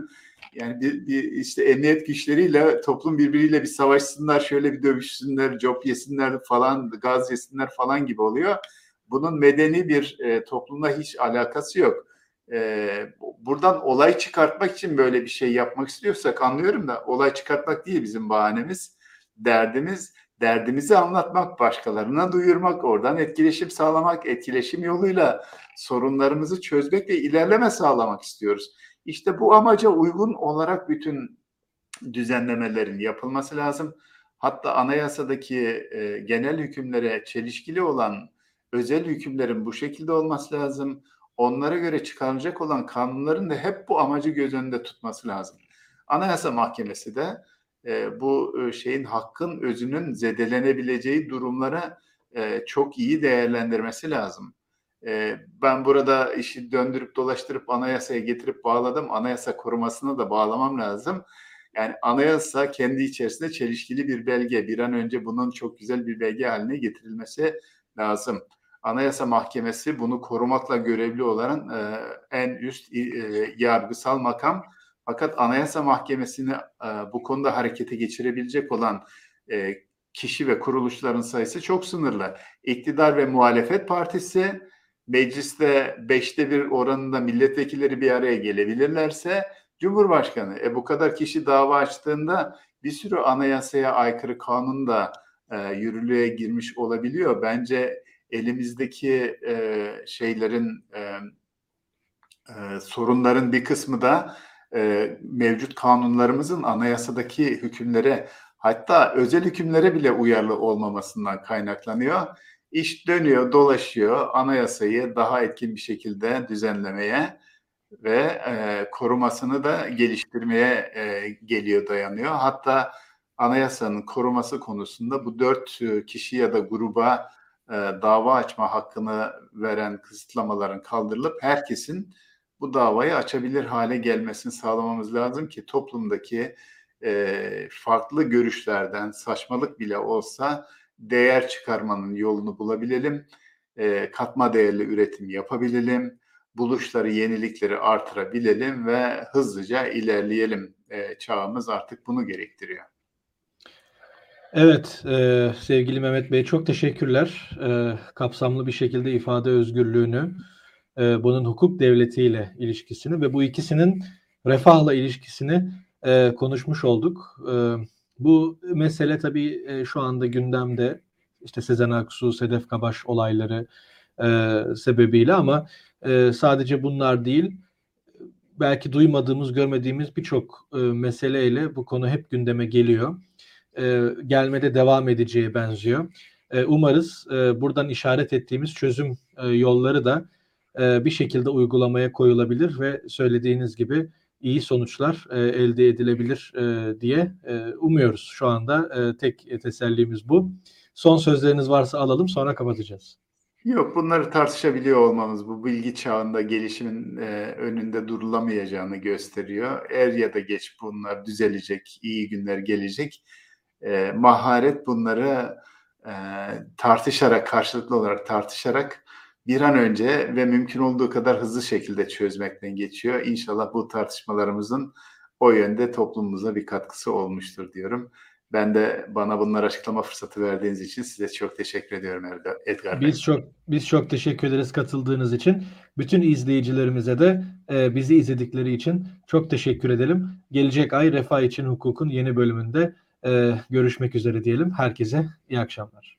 yani bir, bir işte emniyet güçleriyle toplum birbiriyle bir savaşsınlar, şöyle bir dövüşsünler, cop yesinler falan, gaz yesinler falan gibi oluyor. Bunun medeni bir e, toplumla hiç alakası yok. E, buradan olay çıkartmak için böyle bir şey yapmak istiyorsak anlıyorum da olay çıkartmak değil bizim bahanemiz. Derdimiz, derdimizi anlatmak, başkalarına duyurmak, oradan etkileşim sağlamak, etkileşim yoluyla sorunlarımızı çözmek ve ilerleme sağlamak istiyoruz. İşte bu amaca uygun olarak bütün düzenlemelerin yapılması lazım. Hatta anayasadaki e, genel hükümlere çelişkili olan özel hükümlerin bu şekilde olması lazım. Onlara göre çıkarılacak olan kanunların da hep bu amacı göz önünde tutması lazım. Anayasa Mahkemesi de e, bu şeyin hakkın özünün zedelenebileceği durumlara e, çok iyi değerlendirmesi lazım. E, ben burada işi döndürüp dolaştırıp anayasaya getirip bağladım. Anayasa korumasına da bağlamam lazım. Yani anayasa kendi içerisinde çelişkili bir belge. Bir an önce bunun çok güzel bir belge haline getirilmesi lazım. Anayasa Mahkemesi bunu korumakla görevli olan e, en üst e, yargısal makam. Fakat Anayasa Mahkemesi'ni e, bu konuda harekete geçirebilecek olan e, kişi ve kuruluşların sayısı çok sınırlı. İktidar ve muhalefet partisi mecliste beşte bir oranında milletvekilleri bir araya gelebilirlerse Cumhurbaşkanı. E bu kadar kişi dava açtığında bir sürü anayasaya aykırı kanun da e, yürürlüğe girmiş olabiliyor. Bence elimizdeki e, şeylerin e, e, sorunların bir kısmı da e, mevcut kanunlarımızın anayasadaki hükümlere hatta özel hükümlere bile uyarlı olmamasından kaynaklanıyor. İş dönüyor, dolaşıyor anayasayı daha etkin bir şekilde düzenlemeye ve e, korumasını da geliştirmeye e, geliyor, dayanıyor. Hatta anayasanın koruması konusunda bu dört kişi ya da gruba e, dava açma hakkını veren kısıtlamaların kaldırılıp herkesin bu davayı açabilir hale gelmesini sağlamamız lazım ki toplumdaki e, farklı görüşlerden saçmalık bile olsa değer çıkarmanın yolunu bulabilelim, e, katma değerli üretim yapabilelim, buluşları, yenilikleri artırabilelim ve hızlıca ilerleyelim. E, çağımız artık bunu gerektiriyor.
Evet, e, sevgili Mehmet Bey çok teşekkürler. E, kapsamlı bir şekilde ifade özgürlüğünü, e, bunun hukuk devletiyle ilişkisini ve bu ikisinin refahla ilişkisini e, konuşmuş olduk. E, bu mesele tabii e, şu anda gündemde. İşte Sezen Aksu, Sedef Kabaş olayları e, sebebiyle ama e, sadece bunlar değil, belki duymadığımız, görmediğimiz birçok e, meseleyle bu konu hep gündeme geliyor. E, gelmede devam edeceğe benziyor. E, umarız e, buradan işaret ettiğimiz çözüm e, yolları da e, bir şekilde uygulamaya koyulabilir ve söylediğiniz gibi iyi sonuçlar e, elde edilebilir e, diye e, umuyoruz. Şu anda e, tek tesellimiz bu. Son sözleriniz varsa alalım, sonra kapatacağız.
Yok, bunları tartışabiliyor olmamız bu bilgi çağında gelişimin e, önünde durulamayacağını gösteriyor. Er ya da geç bunlar düzelecek, iyi günler gelecek. E, maharet bunları e, tartışarak, karşılıklı olarak tartışarak bir an önce ve mümkün olduğu kadar hızlı şekilde çözmekten geçiyor. İnşallah bu tartışmalarımızın o yönde toplumumuza bir katkısı olmuştur diyorum. Ben de bana bunları açıklama fırsatı verdiğiniz için size çok teşekkür ediyorum Edgar Bey.
Biz çok biz çok teşekkür ederiz katıldığınız için. Bütün izleyicilerimize de e, bizi izledikleri için çok teşekkür edelim. Gelecek ay Refah için Hukuk'un yeni bölümünde e, görüşmek üzere diyelim. Herkese iyi akşamlar.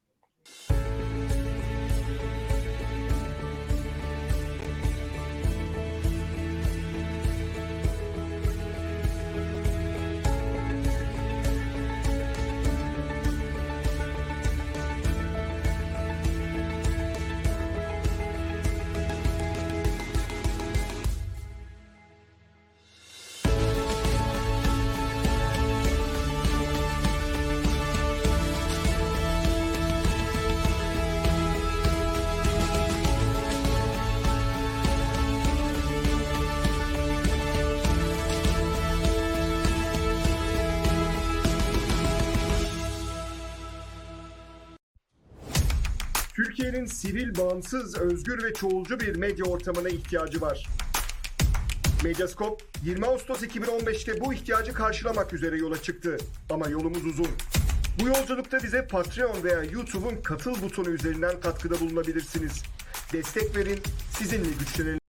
Türkiye'nin sivil, bağımsız, özgür ve çoğulcu bir medya ortamına ihtiyacı var. Medyascope, yirmi Ağustos iki bin on beş'te bu ihtiyacı karşılamak üzere yola çıktı. Ama yolumuz uzun. Bu yolculukta bize Patreon veya YouTube'un katıl butonu üzerinden katkıda bulunabilirsiniz. Destek verin, sizinle güçlenelim.